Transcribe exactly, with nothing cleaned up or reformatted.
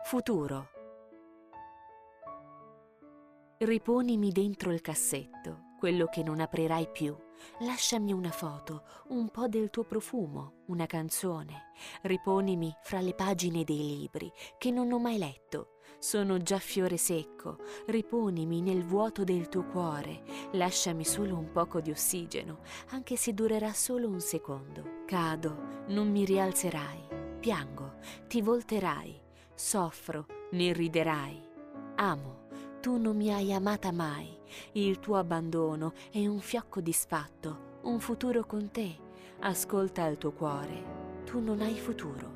Futuro. Riponimi dentro il cassetto, quello che non aprirai più. Lasciami una foto, un po' del tuo profumo, una canzone. Riponimi fra le pagine dei libri che non ho mai letto. Sono già fiore secco. Riponimi nel vuoto del tuo cuore. Lasciami solo un poco di ossigeno, anche se durerà solo un secondo. Cado, non mi rialzerai. Piango, ti volterai. Soffro, ne riderai. Amo, tu non mi hai amata mai. Il tuo abbandono è un fiocco disfatto, un futuro con te. Ascolta il tuo cuore, tu non hai futuro.